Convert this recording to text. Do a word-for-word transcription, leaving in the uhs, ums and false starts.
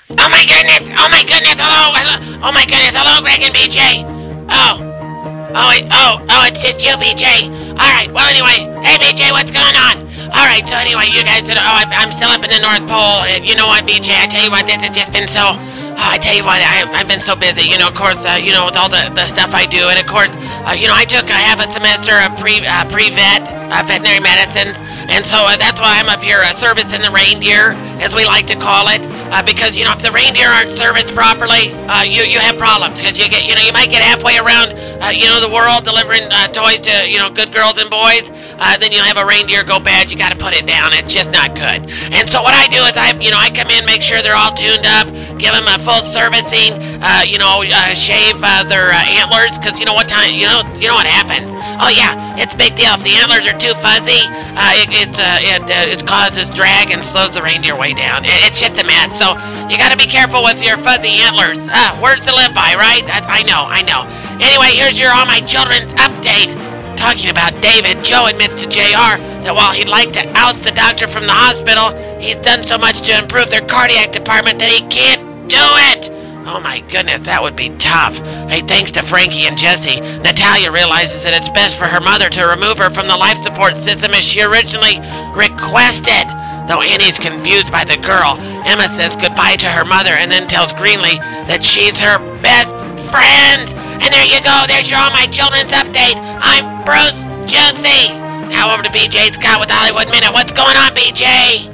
Oh my goodness! Oh my goodness! Hello! Hello! Oh my goodness! Hello, Greg and B J! Oh! Oh, it, oh, oh, it's just you, B J. Alright, well anyway, hey B J, what's going on? Alright, so anyway, you guys, oh, I, I'm still up in the North Pole, and you know what, B J, I tell you what, this has just been so, oh, I tell you what, I, I've been so busy, you know, of course, uh, you know, with all the, the stuff I do, and of course, uh, you know, I took, I have a semester of pre, uh, pre-vet, uh, veterinary medicines, and so uh, that's why I'm up here uh, servicing the reindeer, as we like to call it, uh, because, you know, if the reindeer aren't serviced properly, uh, you, you have problems, because you get, you know, you might get halfway around, uh, you know, the world delivering uh, toys to, you know, good girls and boys, uh, then you'll have a reindeer go bad, you gotta put it down, it's just not good. And so what I do is I, you know, I come in, make sure they're all tuned up, give them a full servicing, uh, you know, uh, shave uh, their uh, antlers, because you know what time, you know, you know what happens. Oh yeah, it's a big deal. If the antlers are too fuzzy, uh, it it, uh, it, uh, it causes drag and slows the reindeer way down. It, it's just a mess. So you got to be careful with your fuzzy antlers. Uh, words to live by, right? I, I know, I know. Anyway, here's your All My Children's update. Talking about David, Joe admits to J R that while he'd like to oust the doctor from the hospital, he's done so much to improve their cardiac department that he can't do it. Oh my goodness, that would be tough. Hey, thanks to Frankie and Jesse, Natalia realizes that it's best for her mother to remove her from the life support system as she originally requested. Though Annie's confused by the girl, Emma says goodbye to her mother and then tells Greenlee that she's her best friend. And there you go, there's your All My Children's update. I'm Bruce Josie. Now over to B J Scott with Hollywood Minute. What's going on, B J?